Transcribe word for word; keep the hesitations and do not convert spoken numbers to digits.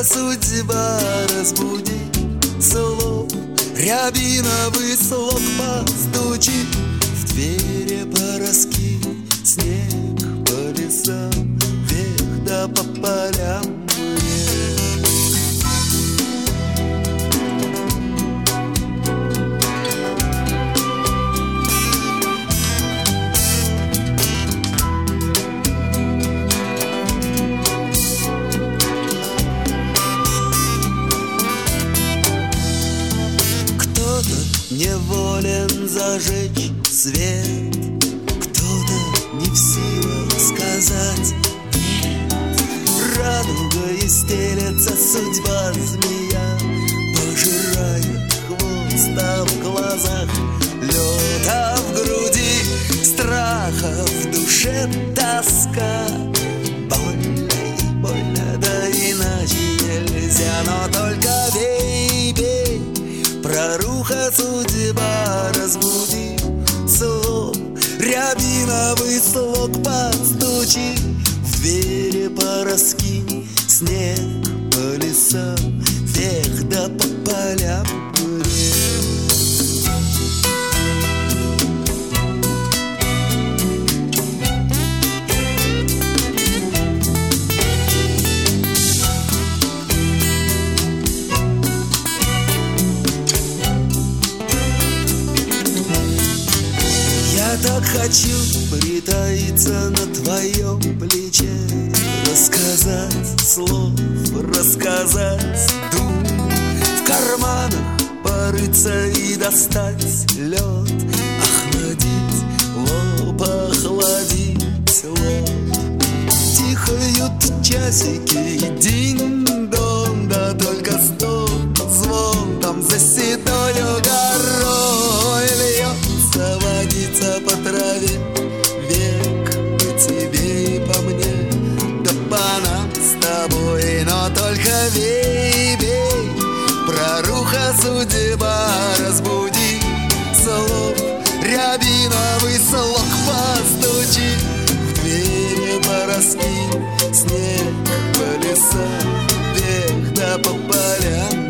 Старуха судьба, разбуди слов, рябиновый слог постучи, в двери пороски, снег по лесам, вверх да по полям мне. Неволен зажечь свет, кто-то не в силах сказать нет. Радугой стелется судьба змея, пожирает хвост, а в глазах лед, а в груди страха, в душе тоска. Больно и больно, да иначе нельзя, но только бей, бей. Проруха судьба, разбуди слов, рябиновый слог постучи, в двери пороски, снег по лесам, вверх да по полям мне. Я так хочу притаиться на твоем плече, рассказать слов, рассказать дум, в карманах порыться и достать лед, охладить лоб, охладить лоб. Тихают часики, динь-дон, да только стон, звон там за седою горой льется водица по траве. Век по тебе и по мне, да по нам с тобой, но только бей, бей. Проруха судьба, разбуди слов, рябиновый слог постучи, в двери пороски, снег по лесам, вверх да по полям.